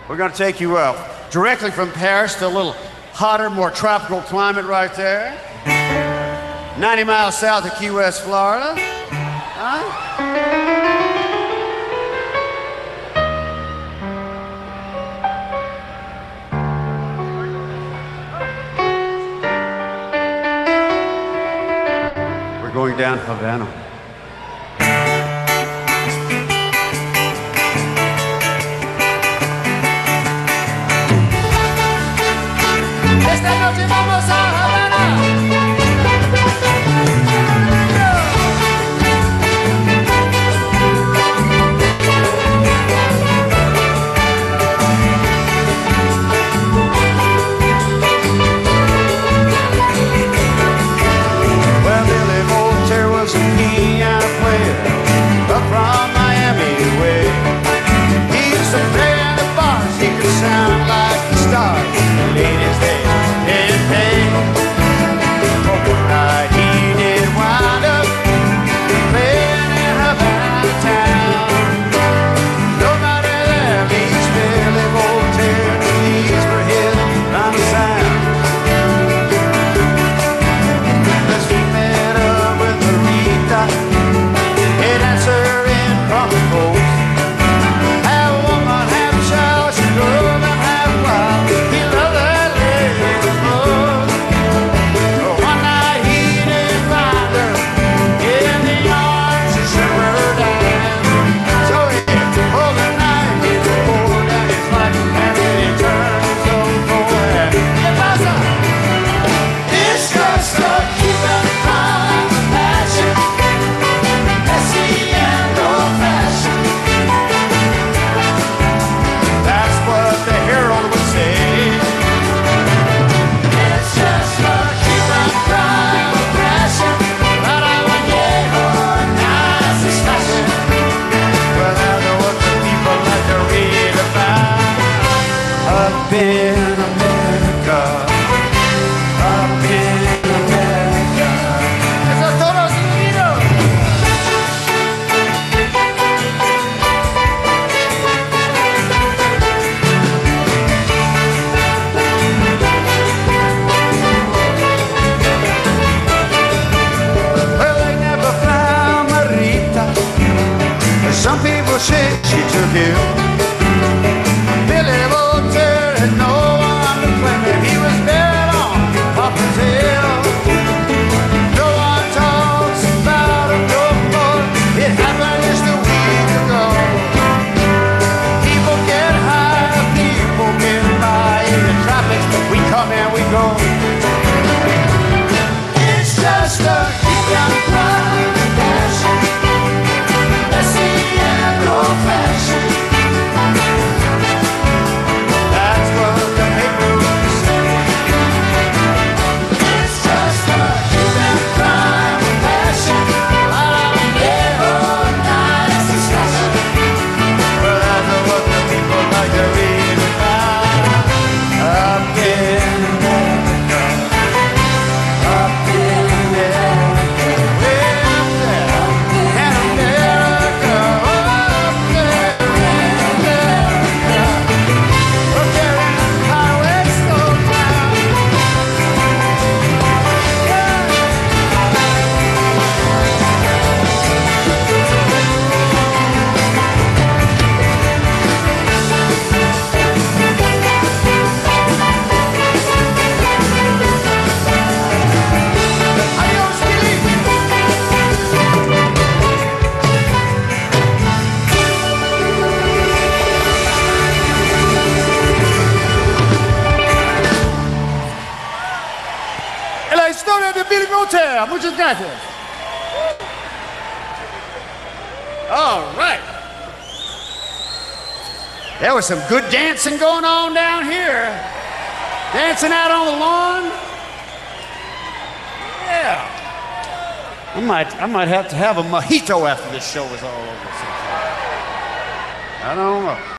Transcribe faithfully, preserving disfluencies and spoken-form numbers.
We're going to take you up directly from Paris to a little hotter, more tropical climate right there. ninety miles south of Key West, Florida. Huh? Going down Havana. Esta noche vamos a Havana. Up in America, up in America. Eso es todo, señorito. Well, they never found Marita. Some people say she took ill. Muchas gracias. All right. There was some good dancing going on down here. Dancing out on the lawn. Yeah. I might, I might have to have a mojito after this show is all over. I don't know.